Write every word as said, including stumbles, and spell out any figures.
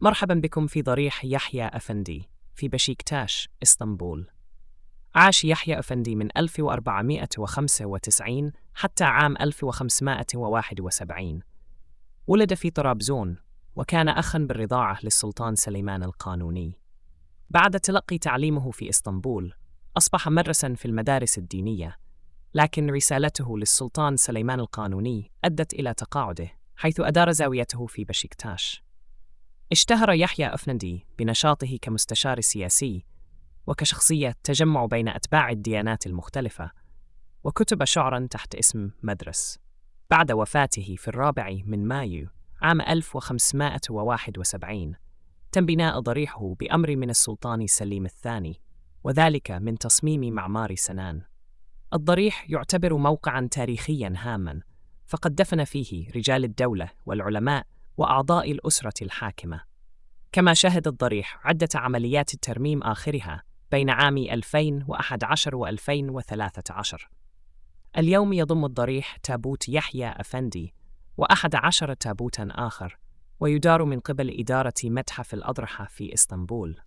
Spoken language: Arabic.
مرحبا بكم في ضريح يحيى أفندي في بشيكتاش، إسطنبول. عاش يحيى أفندي من ألف وأربعمائة وخمسة وتسعين حتى عام ألف وخمسمائة وواحد وسبعين. ولد في طرابزون، وكان أخاً بالرضاعة للسلطان سليمان القانوني. بعد تلقي تعليمه في إسطنبول، أصبح مدرساً في المدارس الدينية، لكن رسالته للسلطان سليمان القانوني أدت إلى تقاعده، حيث أدار زاويته في بشيكتاش. اشتهر يحيى أفندي بنشاطه كمستشار سياسي وكشخصية تجمع بين أتباع الديانات المختلفة، وكتب شعراً تحت اسم مدرس. بعد وفاته في الرابع من مايو عام ألف وخمسمائة وواحد وسبعين، تم بناء ضريحه بأمر من السلطان سليم الثاني، وذلك من تصميم معمار سنان. الضريح يعتبر موقعاً تاريخياً هاماً، فقد دفن فيه رجال الدولة والعلماء وأعضاء الأسرة الحاكمة. كما شهد الضريح عدة عمليات الترميم آخرها بين عام ألفين وأحد عشر وألفين وثلاثة عشر. اليوم يضم الضريح تابوت يحيى أفندي وأحد عشر تابوتاً آخر، ويدار من قبل إدارة متحف الأضرحة في إسطنبول.